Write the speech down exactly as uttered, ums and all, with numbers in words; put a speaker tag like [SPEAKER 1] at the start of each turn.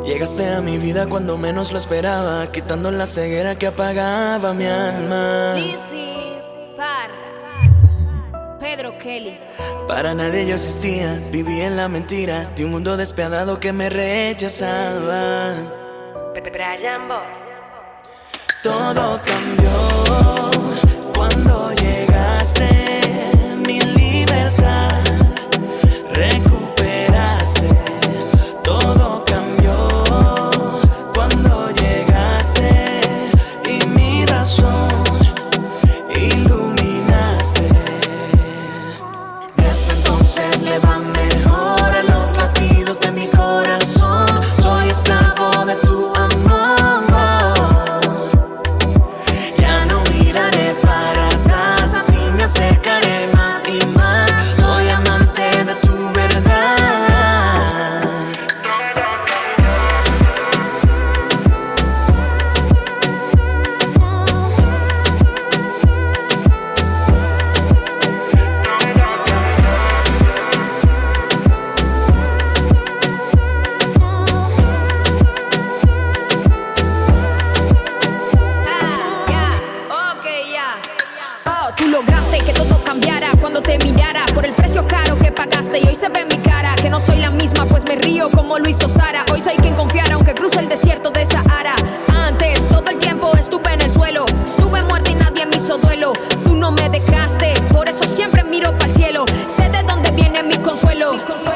[SPEAKER 1] Llegaste a mi vida cuando menos lo esperaba, quitando la ceguera que apagaba mi alma.
[SPEAKER 2] Lizzy Parra, Pedro Kelly.
[SPEAKER 1] Para nadie yo existía, vivía en la mentira de un mundo despiadado que me rechazaba.
[SPEAKER 2] Brian Boss.
[SPEAKER 1] Todo cambió cuando llegaste, mi libertad recuperaste. Todo cambió cuando llegaste y mi razón iluminaste. Desde entonces le van mejor a los latidos de mi corazón. Soy esclavo de tu amor. Acercaré más y más, soy amante de tu verdad.
[SPEAKER 2] Ah, ya, ok, ya. Oh, tú lograste que todo cambiara cuando te mirara por el precio caro que pagaste. Y hoy se ve en mi cara que no soy la misma, pues me río como lo hizo Sara. Hoy soy quien confiara aunque cruce el desierto de Sahara. Antes todo el tiempo estuve en el suelo, estuve muerta y nadie me hizo duelo. Tú no me dejaste, por eso siempre miro para el cielo. Sé de dónde viene mi consuelo, mi consuelo.